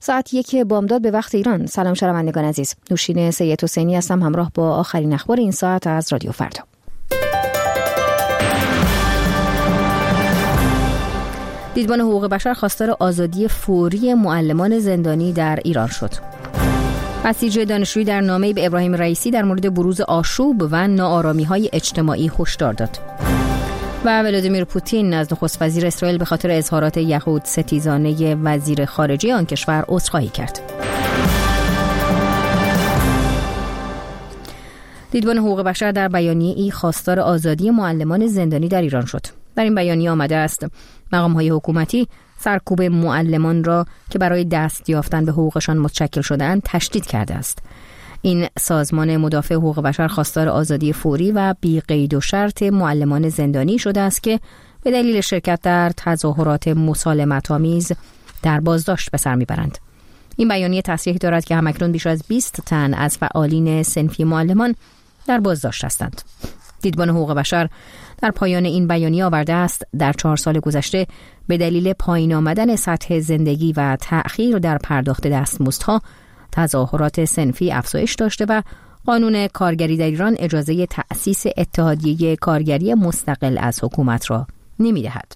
ساعت 1 بامداد به وقت ایران. سلام شنوندگان عزیز، نوشین سید حسینی هستم همراه با آخرین اخبار این ساعت از رادیو فردا. دیدبان حقوق بشر خواستار آزادی فوری معلمان زندانی در ایران شد. بسیج دانشجویی در نامه‌ای به ابراهیم رئیسی در مورد بروز آشوب و ناآرامی‌های اجتماعی هشدار داد. و ولادیمیر پوتین از نخست وزیر اسرائیل به خاطر اظهارات یهود ستیزانه وزیر خارجه آن کشور عذرخواهی کرد. دیدبان حقوق بشر در بیانیه‌ای خواستار آزادی معلمان زندانی در ایران شد. در این بیانیه آمده است مقام‌های حکومتی سرکوب معلمان را که برای دست یافتن به حقوقشان متشکل شده‌اند تشدید کرده است. این سازمان مدافع حقوق بشر خواستار آزادی فوری و بی قید و شرط معلمان زندانی شده است که به دلیل شرکت در تظاهرات مسالمت‌آمیز در بازداشت به سر میبرند. این بیانیه تصریح دارد که همکنون بیش از 20 تن از فعالین صنفی معلمان در بازداشت هستند. دیدبان حقوق بشر در پایان این بیانیه آورده است در 4 سال گذشته به دلیل پایین آمدن سطح زندگی و تأخیر در پرداخت دستمزدها تظاهرات صنفی افزایش داشته و قانون کارگری در ایران اجازه تأسیس اتحادیه کارگری مستقل از حکومت را نمی‌دهد.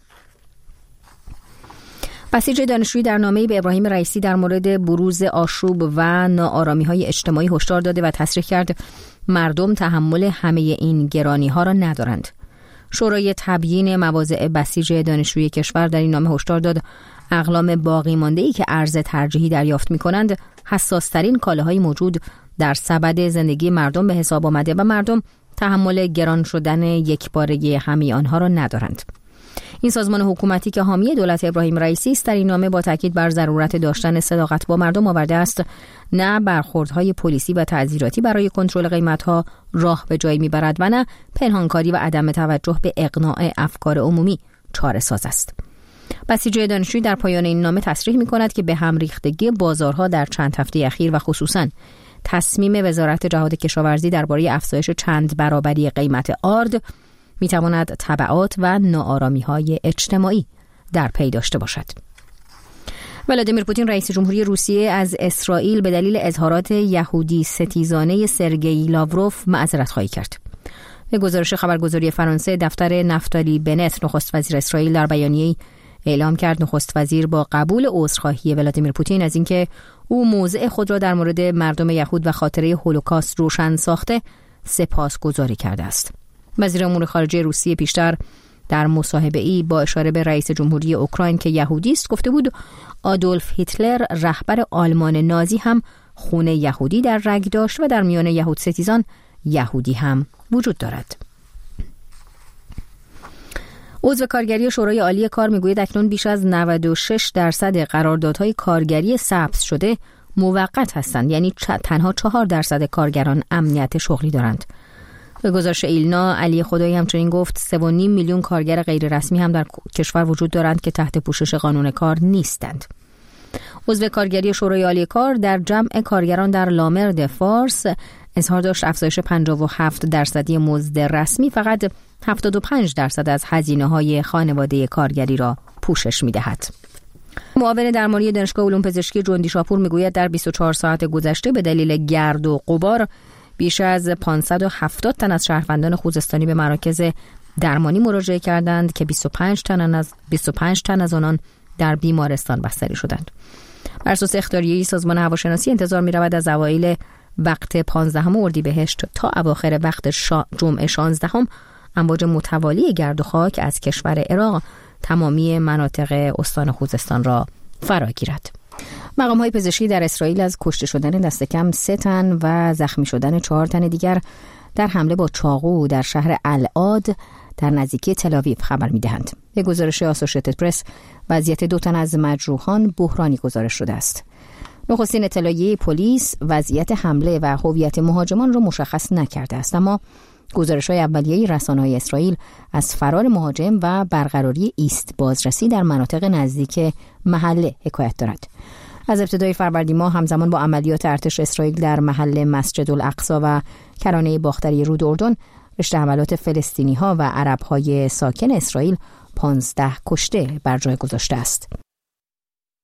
بسیج دانشجویی در نامه‌ای به ابراهیم رئیسی در مورد بروز آشوب و ناآرامی‌های اجتماعی هشدار داده و تصریح کرد مردم تحمل همه این گرانی‌ها را ندارند. شورای تبیین مواضع بسیج دانشجویی کشور در این نامه هشدار داد اقلام باقی مانده‌ای که ارز ترجیحی دریافت می‌کنند حساس‌ترین کالاهای موجود در سبد زندگی مردم به حساب آمده و مردم تحمل گران شدن یکباره همه آنها را ندارند. این سازمان حکومتی که حامی دولت ابراهیم رئیسی است در این نامه با تاکید بر ضرورت داشتن صداقت با مردم آورده است نه برخوردهای پلیسی و تعزیراتی برای کنترل قیمت‌ها راه به جایی میبرد و نه پنهانکاری و عدم توجه به اقناع افکار عمومی چاره ساز است. بسیج دانشجویی در پایان این نامه تصریح می‌کند که به هم ریختگی بازارها در چند هفته اخیر و خصوصاً تصمیم وزارت جهاد کشاورزی درباره افزایش چند برابری قیمت آرد می‌تواند تبعات و ناآرامی‌های اجتماعی در پی داشته باشد. ولادیمیر پوتین رئیس جمهوری روسیه از اسرائیل به دلیل اظهارات یهودی ستیزانه سرگئی لاوروف معذرت خواهی کرد. به گزارش خبرگزاری فرانسه دفتر نفتالی بنت نخست وزیر اسرائیل در بیانیه‌ای اعلام کرد نخست وزیر با قبول عذرخواهی ولادیمیر پوتین از اینکه او موضع خود را در مورد مردم یهود و خاطره هولوکاست روشن ساخته سپاسگزاری کرده است. وزیر امور خارجه روسیه پیشتر در مصاحبه‌ای با اشاره به رئیس جمهوری اوکراین که یهودی است گفته بود آدولف هیتلر رهبر آلمان نازی هم خون یهودی در رگ داشت و در میان یهود ستیزان یهودی هم وجود دارد. عضو کارگری شورای عالی کار میگوید اکنون بیش از 96% قراردادهای کارگری ثبت شده موقت هستند، یعنی تنها 4% کارگران امنیت شغلی دارند. به گزارش ایلنا علی خدایی همچنین گفت 3.5 میلیون کارگر غیر رسمی هم در کشور وجود دارند که تحت پوشش قانون کار نیستند. عضو کارگری شورای عالی کار در جمع کارگران در لامرد فارس اظهار داشت افزایش 57% مزد رسمی فقط 75% از هزینه‌های خانواده کارگری را پوشش می‌دهد. معاون درمانی دانشگاه علوم پزشکی جندی شاپور میگوید در 24 ساعت گذشته به دلیل گرد و غبار بیش از 570 تن از شهروندان خوزستانی به مراکز درمانی مراجعه کردند که 25 تن از آنان در بیمارستان بستری شدند. بر اساس اختیاریه سازمان هواشناسی انتظار می‌رود از اوایل وقت 15 اردیبهشت تا اواخر وقت جمعه 16 امواج متوالی گرد و خاک از کشور عراق تمامی مناطق استان خوزستان را فرا گیرد. مقام‌های پزشکی در اسرائیل از کشته شدن دست کم 3 تن و زخمی شدن 4 تن دیگر در حمله با چاقو در شهر العاد در نزدیکی تل‌آویو خبر می‌دهند. به گزارش آسوشیتد پرس وضعیت 2 تن از مجروحان بحرانی گزارش شده است. نخستین اطلاعیه پلیس وضعیت حمله و هویت مهاجمان را مشخص نکرده است، اما گزارش‌های اولیه رسانه‌های اسرائیل از فرار مهاجم و برقراری ایست بازرسی در مناطق نزدیک محله حکایت دارد. از ابتدای فروردین ماه همزمان با عملیات ارتش اسرائیل در محل مسجد الاقصی و کرانه باختری رود اردن، رشته حملات فلسطینی‌ها و عرب‌های ساکن اسرائیل 15 کشته بر جای گذاشته است.